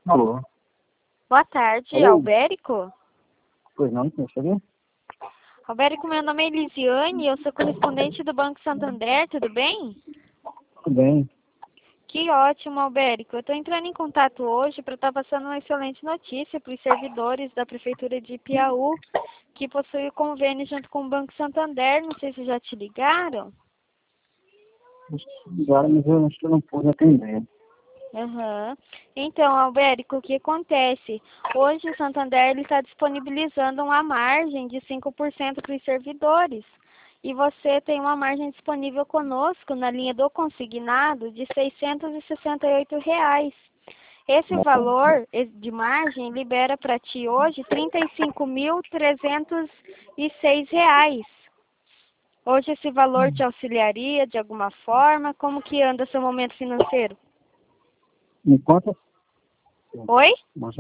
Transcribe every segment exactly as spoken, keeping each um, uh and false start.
Alô? Boa tarde, Alô? Albérico. Pois não, não sabia? Albérico, meu nome é Elisiane, eu sou correspondente do Banco Santander, tudo bem? Tudo bem. Que ótimo, Albérico. Eu estou entrando em contato hoje para estar passando uma excelente notícia para os servidores da Prefeitura de Piauí, que possui o convênio junto com o Banco Santander. Não sei se já te ligaram. Agora, mas eu acho que eu não pude atender. Uhum. Então, Albérico, o que acontece? Hoje o Santander está disponibilizando uma margem de cinco por cento para os servidores. E você tem uma margem disponível conosco na linha do consignado de seiscentos e sessenta e oito reais. Esse valor de margem libera para ti hoje trinta e cinco mil trezentos e seis reais. Hoje esse valor te auxiliaria de alguma forma? Como que anda seu momento financeiro? Enquanto... Oi?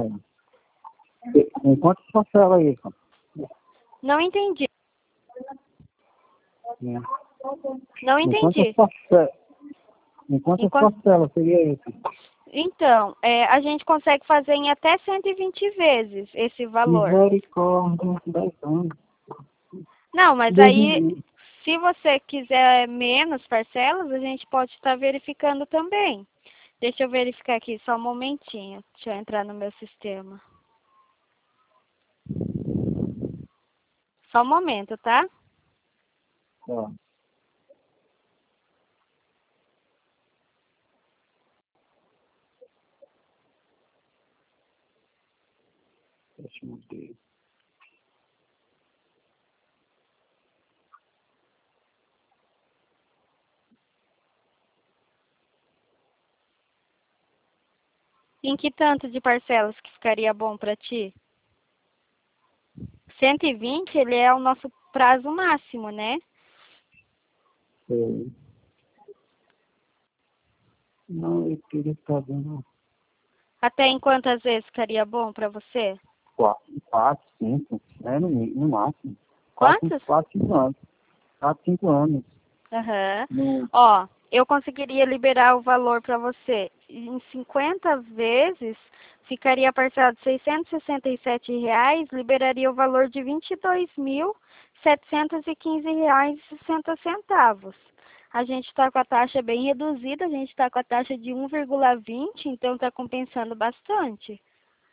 Enquanto essa parcela aí, cara. Não entendi. É. Não Enquanto entendi. essa parcela... Enquanto essa Enquanto... parcela seria esse. Então, é, a gente consegue fazer em até cento e vinte vezes esse valor. Misericórdia, dez anos. Não, mas Deus me aí, livre. se você quiser menos parcelas, a gente pode estar verificando também. Deixa eu verificar aqui só um momentinho. Deixa eu entrar no meu sistema. Só um momento, tá? Tá. Deixa eu ver. Em que tanto de parcelas que ficaria bom para ti? cento e vinte, ele é o nosso prazo máximo, né? Sei. Não, eu queria estar vendo Até em quantas vezes ficaria bom para você? quatro, quatro, cinco, né, no, mi- no máximo. Quatro, Quantos? quatro, cinco anos. Quatro, cinco anos. Aham. No, Ó, eu conseguiria liberar o valor para você em cinquenta vezes, ficaria parcelado de seiscentos e sessenta e sete reais, liberaria o valor de vinte e dois mil setecentos e quinze reais e sessenta centavos. A gente está com a taxa bem reduzida, a gente está com a taxa de um vírgula vinte, então está compensando bastante.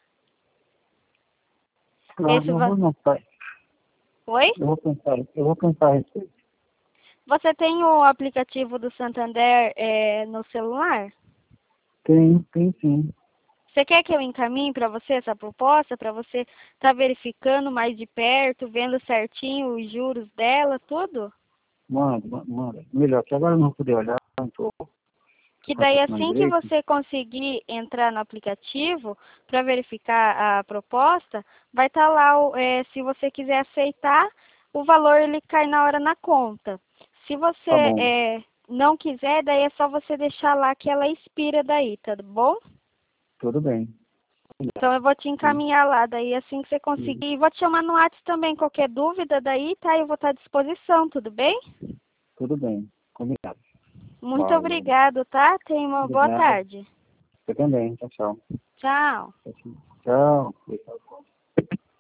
claro, Esse eu va... vou notar. Oi? Eu vou pensar, eu vou pensar a respeito. Você tem o aplicativo do Santander é, no celular? Tem, tem sim. Você quer que eu encaminhe para você essa proposta, para você estar tá verificando mais de perto, vendo certinho os juros dela, tudo? Manda, ma- manda. Melhor, que agora eu não vou poder olhar, não estou Que daí raciocinando assim que direito. você conseguir entrar no aplicativo para verificar a proposta, vai estar tá lá, o- é, se você quiser aceitar, o valor ele cai na hora na conta. Se você Tá bom, é, não quiser, daí é só você deixar lá que ela expira daí, tá bom? tudo bem. Então eu vou te Sim, encaminhar lá, daí assim que você sim. conseguir. E vou te chamar no WhatsApp também, qualquer dúvida daí, tá? Eu vou estar à disposição, tudo bem? Tudo bem. Combinado. Muito Valeu. obrigado, tá? Tenha uma boa Obrigado. tarde. Você também. Tchau, tchau. Tchau. Tchau. Tchau.